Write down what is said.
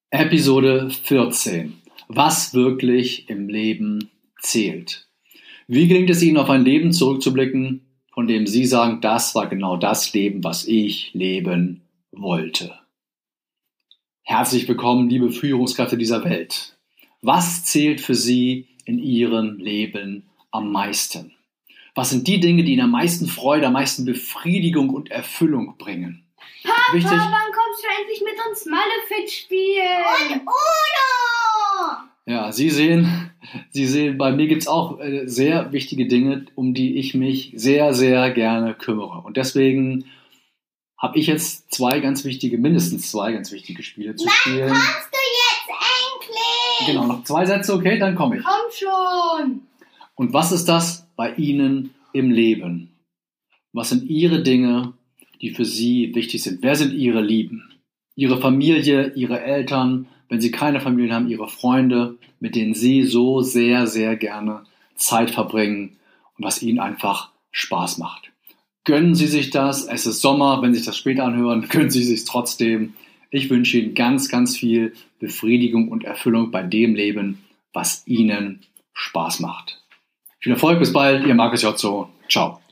Episode 14. Was wirklich im Leben zählt. Wie gelingt es Ihnen, auf ein Leben zurückzublicken, von dem Sie sagen, das war genau das Leben, was ich leben wollte? Herzlich willkommen, liebe Führungskräfte dieser Welt. Was zählt für Sie in Ihrem Leben am meisten? Was sind die Dinge, die Ihnen am meisten Freude, am meisten Befriedigung und Erfüllung bringen? Papa, Wichtig, wann kommst du endlich mit uns Malefiz spielen? Und Uno! ja, Sie sehen, bei mir gibt es auch sehr wichtige Dinge, um die ich mich sehr, sehr gerne kümmere. Und deswegen habe ich jetzt mindestens zwei ganz wichtige Spiele zu spielen. Kannst du jetzt endlich? Genau, noch 2 Sätze, okay, dann komme ich. Komm schon! Und was ist das bei Ihnen im Leben? Was sind Ihre Dinge, die für Sie wichtig sind? Wer sind Ihre Lieben? Ihre Familie, Ihre Eltern, wenn Sie keine Familie haben, Ihre Freunde, mit denen Sie so sehr, sehr gerne Zeit verbringen und was Ihnen einfach Spaß macht. Gönnen Sie sich das. Es ist Sommer, wenn Sie sich das später anhören, gönnen Sie sich trotzdem. Ich wünsche Ihnen ganz, ganz viel Befriedigung und Erfüllung bei dem Leben, was Ihnen Spaß macht. Viel Erfolg, bis bald, Ihr Markus Jotzo. Ciao.